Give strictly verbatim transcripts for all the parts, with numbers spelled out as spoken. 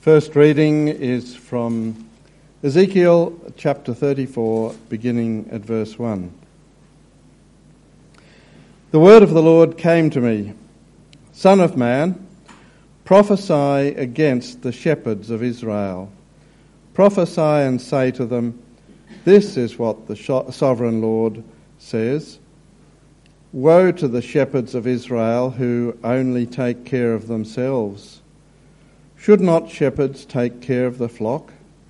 First reading is from Ezekiel chapter thirty-four, beginning at verse one. The word of the Lord came to me, Son of man, prophesy against the shepherds of Israel. Prophesy and say to them, this is what the sovereign Lord says. Woe to the shepherds of Israel who only take care of themselves. Should not shepherds take care of the flock?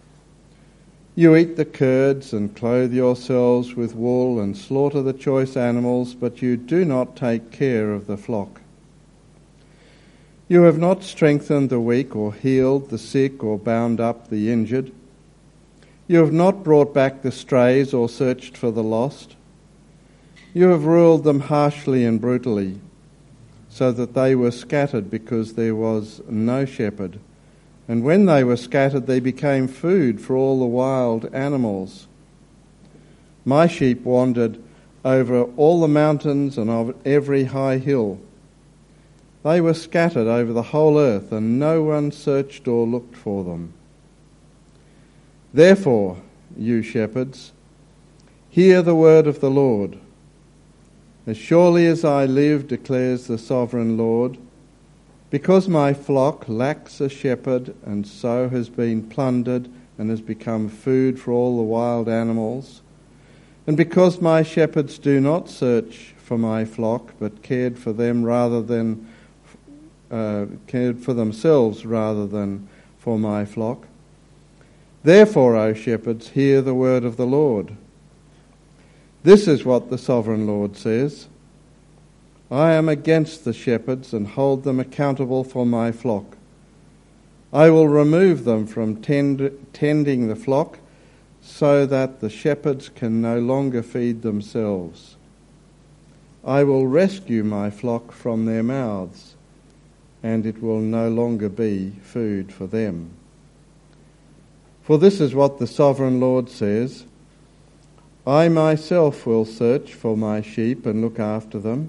You eat the curds and clothe yourselves with wool and slaughter the choice animals, but you do not take care of the flock. You have not strengthened the weak or healed the sick or bound up the injured. You have not brought back the strays or searched for the lost. You have ruled them harshly and brutally, so that they were scattered because there was no shepherd. And when they were scattered, they became food for all the wild animals. My sheep wandered over all the mountains and of every high hill. They were scattered over the whole earth, and no one searched or looked for them. Therefore, you shepherds, hear the word of the Lord. As surely as I live, declares the sovereign Lord, because my flock lacks a shepherd and so has been plundered and has become food for all the wild animals, and because my shepherds do not search for my flock but cared for them rather than uh, cared for themselves rather than for my flock, therefore, O shepherds, hear the word of the Lord. This is what the sovereign Lord says. I am against the shepherds and hold them accountable for my flock. I will remove them from tend- tending the flock so that the shepherds can no longer feed themselves. I will rescue my flock from their mouths, and it will no longer be food for them. For this is what the sovereign Lord says. I myself will search for my sheep and look after them.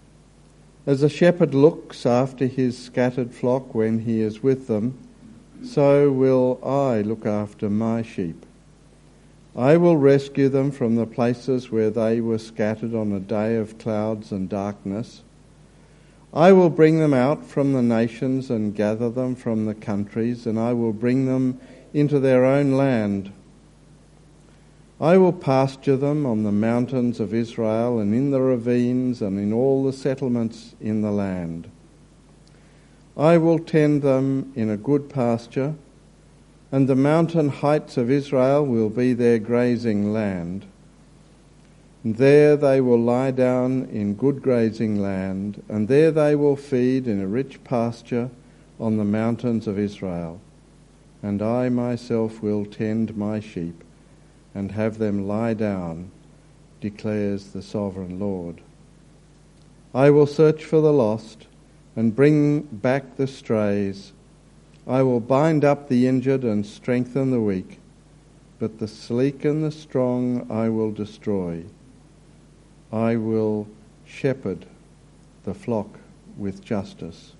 As a shepherd looks after his scattered flock when he is with them, so will I look after my sheep. I will rescue them from the places where they were scattered on a day of clouds and darkness. I will bring them out from the nations and gather them from the countries, and I will bring them into their own land. I will pasture them on the mountains of Israel and in the ravines and in all the settlements in the land. I will tend them in a good pasture, and the mountain heights of Israel will be their grazing land. And there they will lie down in good grazing land, and there they will feed in a rich pasture on the mountains of Israel. And I myself will tend my sheep and have them lie down, declares the sovereign Lord. I will search for the lost and bring back the strays. I will bind up the injured and strengthen the weak, but the sleek and the strong I will destroy. I will shepherd the flock with justice.